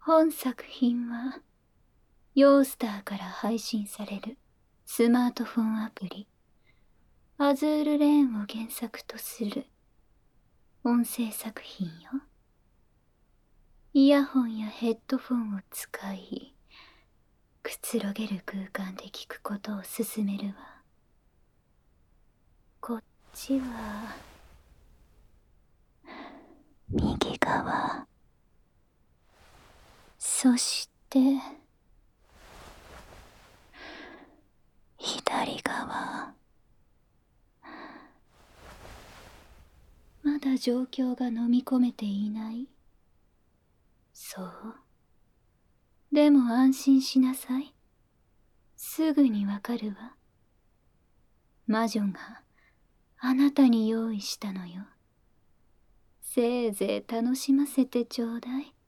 本作品はヨースターから配信されるスマートフォンアプリアズールレーンを原作とする音声作品よ。イヤホンやヘッドフォンを使い、くつろげる空間で聞くことを勧めるわ。こっちは右側、そして左側。まだ状況が飲み込めていない？そう。でも安心しなさい。すぐにわかるわ。魔女があなたに用意したのよ。せいぜい楽しませてちょうだい。